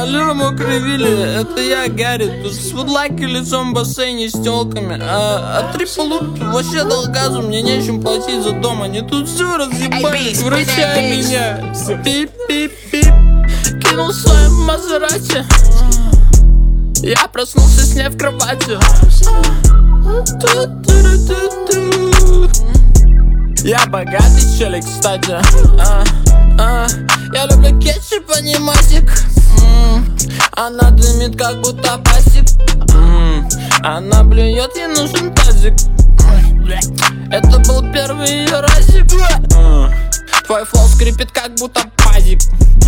Алло, мокрый Вилли, это я, Гарри. Тут с вудлайки лицом в бассейне с телками. А триполут вообще дал газу, мне нечем платить за дом. Они тут все разъебали, вручай меня. Пип-пип-пип. Кинул свой Мазерати. Я проснулся с ней в кровати. Я богатый челик, кстати. Я люблю кетчуп, а не мазик. Она дымит, как будто пасик. Она блюет, ей нужен тазик. Это был первый ее разик. Твой флоу скрипит, как будто пазик.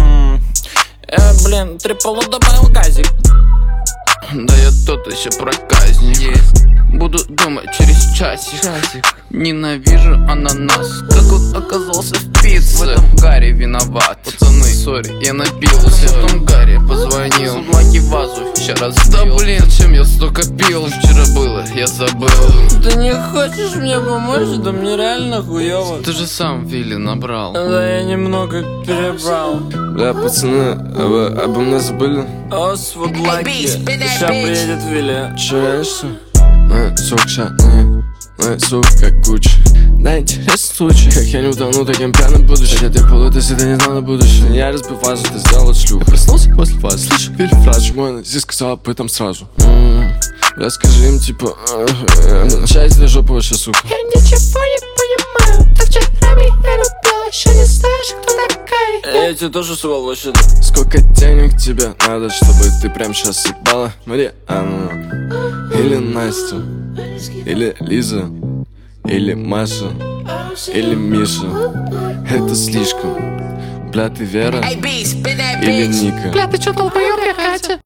Блин, триполу добавил газик. Да я тот еще проказник. Буду думать через часик. Ненавижу ананас, как он оказался в пицце. В этом Гарри виноват. Пацаны, сори, я напился. Потом Гарри позвонил, маки вазу вчера сбил. Да блин, зачем я столько пил? Вчера было, я забыл. Ты не хочешь мне помочь? Да мне реально хуёво. Ты же сам Вилли набрал. Да я немного перебрал. Бля, пацаны, вы обо мне забыли? О, с вудлайки. Сейчас приедет Вилли. Че, что? Сука, шатные, сука, как куча. Да, интересный случай, как я не утону таким пьяным будущим. Я триполут, если ты не знал на будущее. Я разбил фазу, ты сделал шлюх. Проснулся после фазы, слышу Вилли фразу. Мой здесь сказал об этом сразу. Бля, скажи им, типа, часть для жопы вообще, сука. Я ничего не понимаю, так вчерами я любила, еще не знаешь, кто такая. Я тебе тоже сувал вообще. Сколько денег тебе надо, чтобы ты прям сейчас ебала Марианну? Или Настю? Или Лиза? Или Маша? Или Миша? Это слишком. Бля, ты Вера? Или Ника? Бля, ты чё долбоёб, я Катя?